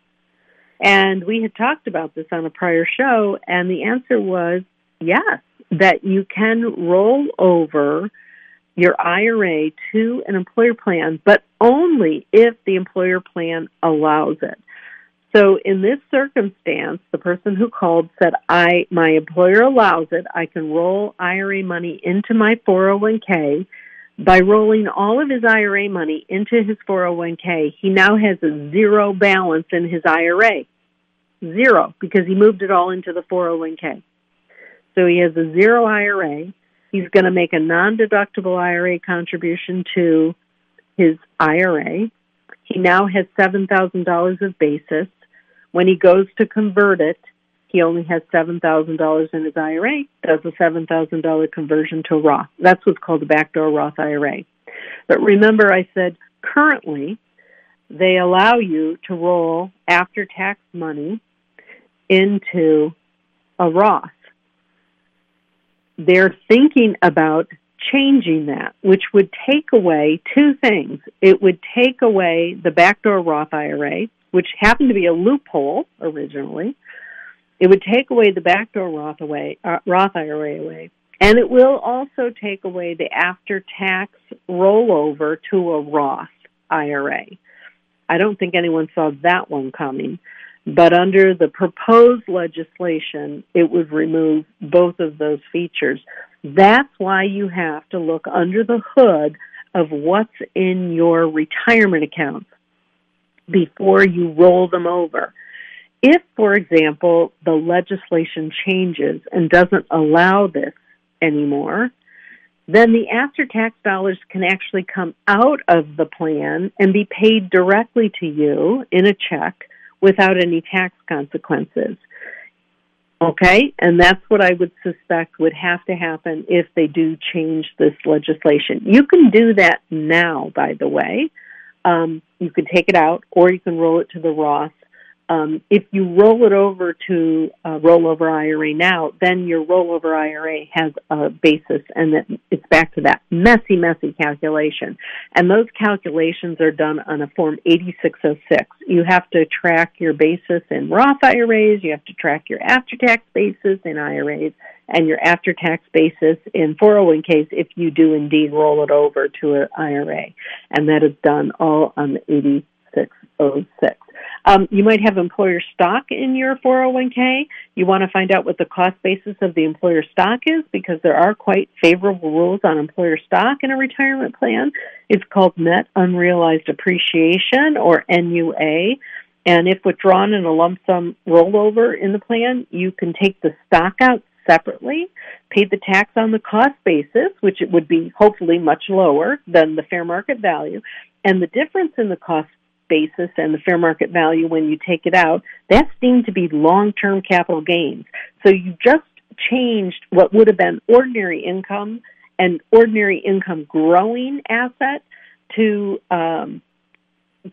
And we had talked about this on a prior show, and the answer was yes, that you can roll over your I R A to an employer plan, but only if the employer plan allows it. So in this circumstance, the person who called said, I my employer allows it. I can roll I R A money into my four oh one k. By rolling all of his I R A money into his four oh one k, he now has a zero balance in his I R A. Zero, because he moved it all into the four oh one k. So he has a zero I R A. He's going to make a non-deductible I R A contribution to his I R A. He now has seven thousand dollars of basis. When he goes to convert it, he only has seven thousand dollars in his I R A, does a seven thousand dollars conversion to Roth. That's what's called the backdoor Roth I R A. But remember, I said currently they allow you to roll after-tax money into a Roth. They're thinking about changing that, which would take away two things. It would take away the backdoor Roth I R A, which happened to be a loophole originally. It would take away the backdoor Roth, away, uh, Roth I R A away, and it will also take away the after-tax rollover to a Roth I R A. I don't think anyone saw that one coming, but under the proposed legislation, it would remove both of those features. That's why you have to look under the hood of what's in your retirement accounts before you roll them over. If, for example, the legislation changes and doesn't allow this anymore, then the after-tax dollars can actually come out of the plan and be paid directly to you in a check without any tax consequences. Okay? And that's what I would suspect would have to happen if they do change this legislation. You can do that now, by the way. Um, you can take it out, or you can roll it to the Roth. Um, if you roll it over to a rollover I R A now, then your rollover I R A has a basis, and that it's back to that messy, messy calculation. And those calculations are done on a Form eighty-six oh six. You have to track your basis in Roth I R As, you have to track your after-tax basis in I R As, and your after-tax basis in four oh one k's if you do indeed roll it over to an I R A. And that is done all on the eighty-six oh six. Um, you might have employer stock in your four oh one k. You want to find out what the cost basis of the employer stock is, because there are quite favorable rules on employer stock in a retirement plan. It's called net unrealized appreciation, or N U A. And if withdrawn in a lump sum rollover in the plan, you can take the stock out separately, pay the tax on the cost basis, which it would be hopefully much lower than the fair market value. And the difference in the cost basis and the fair market value when you take it out, that's deemed to be long-term capital gains. So you just changed what would have been ordinary income and ordinary income growing asset to um,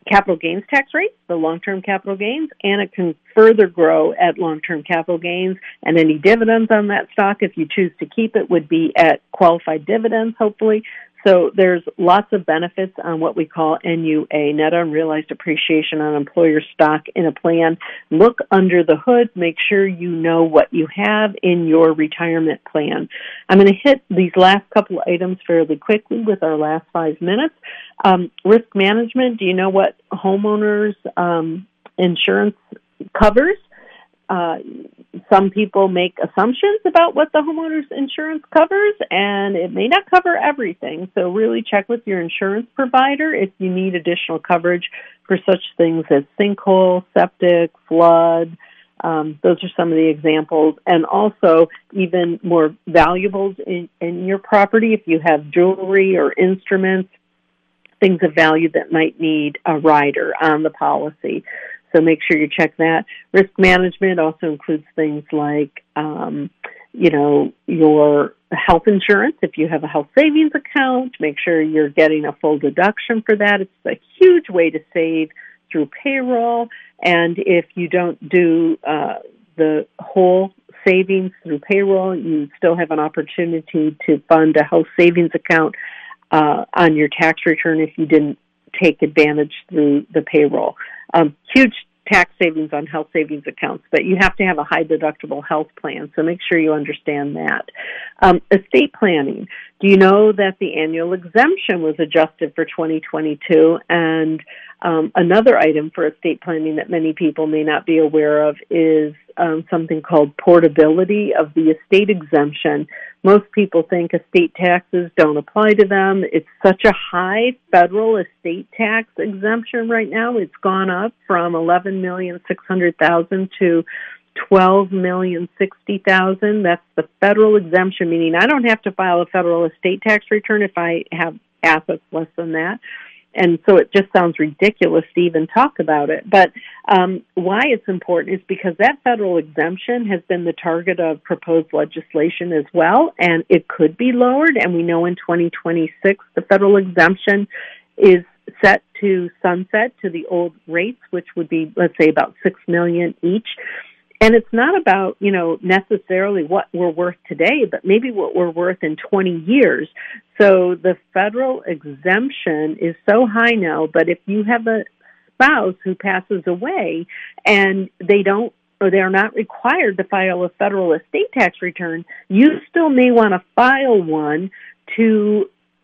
capital gains tax rates, the long-term capital gains, and it can further grow at long-term capital gains, and any dividends on that stock, if you choose to keep it, would be at qualified dividends, hopefully. So there's lots of benefits on what we call N U A, net unrealized appreciation on employer stock in a plan. Look under the hood. Make sure you know what you have in your retirement plan. I'm going to hit these last couple of items fairly quickly with our last five minutes. Um, risk management. Do you know what homeowners um, insurance covers? Uh, some people make assumptions about what the homeowner's insurance covers, and it may not cover everything. So really check with your insurance provider if you need additional coverage for such things as sinkhole, septic, flood. Um, those are some of the examples. And also even more valuables in, in your property, if you have jewelry or instruments, things of value that might need a rider on the policy. So make sure you check that. Risk management also includes things like, um, you know, your health insurance. If you have a health savings account, make sure you're getting a full deduction for that. It's a huge way to save through payroll. And if you don't do uh, the whole savings through payroll, you still have an opportunity to fund a health savings account uh, on your tax return if you didn't take advantage through the payroll. Um, huge tax savings on health savings accounts, but you have to have a high deductible health plan, so make sure you understand that. Um, estate planning. Do you know that the annual exemption was adjusted for twenty twenty-two? And um, another item for estate planning that many people may not be aware of is um, something called portability of the estate exemption. Most people think estate taxes don't apply to them. It's such a high federal estate tax exemption right now. It's gone up from eleven million six hundred thousand to twelve million sixty thousand. That's the federal exemption, meaning I don't have to file a federal estate tax return if I have assets less than that. And so it just sounds ridiculous to even talk about it. But um, why it's important is because that federal exemption has been the target of proposed legislation as well, and it could be lowered. And we know in twenty twenty-six the federal exemption is set to sunset to the old rates, which would be, let's say, about six million dollars each. And it's not about, you know, necessarily what we're worth today, but maybe what we're worth in twenty years. So the federal exemption is so high now, but if you have a spouse who passes away and they don't, or they're not required to file a federal estate tax return, you still may want to file one to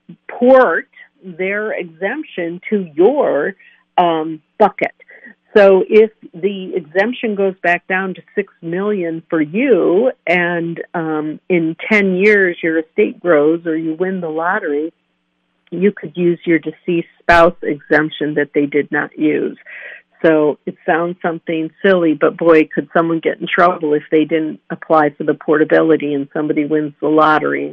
port their exemption to your um, bucket. So if the exemption goes back down to six million dollars for you, and um, in ten years your estate grows or you win the lottery, you could use your deceased spouse exemption that they did not use. So it sounds something silly, but boy, could someone get in trouble if they didn't apply for the portability and somebody wins the lottery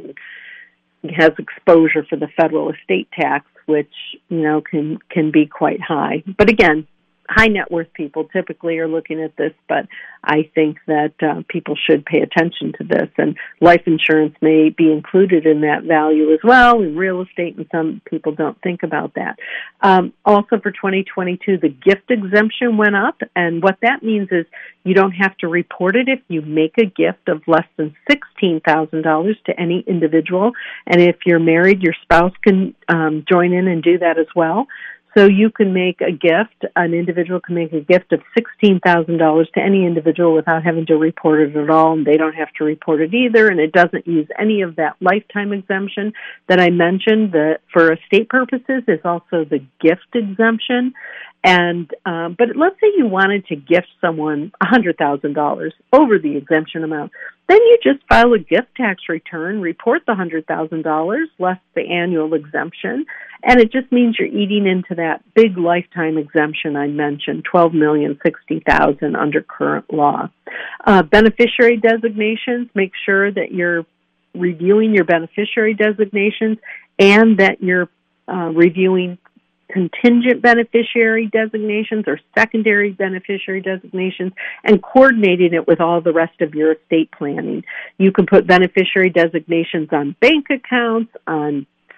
and has exposure for the federal estate tax, which, you know, can, can be quite high. But again, high net worth people typically are looking at this, but I think that uh, people should pay attention to this. And life insurance may be included in that value as well, in real estate, and some people don't think about that. Um, also for twenty twenty-two, the gift exemption went up, and what that means is you don't have to report it if you make a gift of less than sixteen thousand dollars to any individual. And if you're married, your spouse can um, join in and do that as well. So you can make a gift, an individual can make a gift of sixteen thousand dollars to any individual without having to report it at all, and they don't have to report it either, and it doesn't use any of that lifetime exemption that I mentioned. That for estate purposes is also the gift exemption. And um, but let's say you wanted to gift someone one hundred thousand dollars over the exemption amount. Then you just file a gift tax return, report the one hundred thousand dollars less the annual exemption, and it just means you're eating into that big lifetime exemption I mentioned, twelve million sixty thousand dollars under current law. Uh, beneficiary designations, make sure that you're reviewing your beneficiary designations and that you're uh, reviewing contingent beneficiary designations or secondary beneficiary designations and coordinating it with all the rest of your estate planning. You can put beneficiary designations on bank accounts, on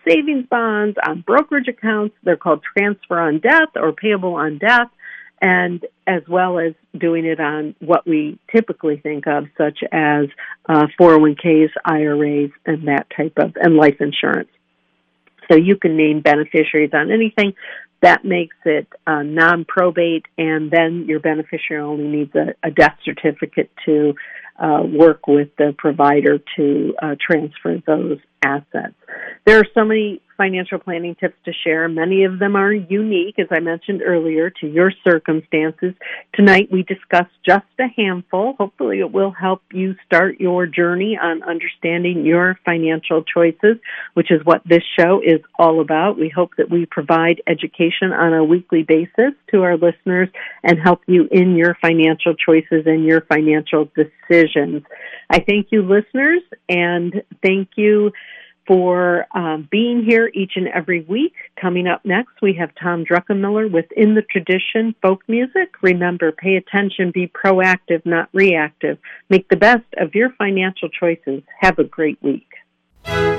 savings bonds, on brokerage accounts. They're called transfer on death or payable on death, and as well as doing it on what we typically think of, such as uh, four oh one k's, I R As, and that type of, and life insurance. So you can name beneficiaries on anything. That makes it uh, non-probate, and then your beneficiary only needs a, a death certificate to uh, work with the provider to uh, transfer those assets. There are so many financial planning tips to share. Many of them are unique, as I mentioned earlier, to your circumstances. Tonight we discussed just a handful. Hopefully it will help you start your journey on understanding your financial choices, which is what this show is all about. We hope that we provide education on a weekly basis to our listeners and help you in your financial choices and your financial decisions. I thank you, listeners, and thank you for um, being here each and every week. Coming up next, we have Tom Druckenmiller with In the Tradition Folk Music. Remember, pay attention, be proactive, not reactive. Make the best of your financial choices. Have a great week.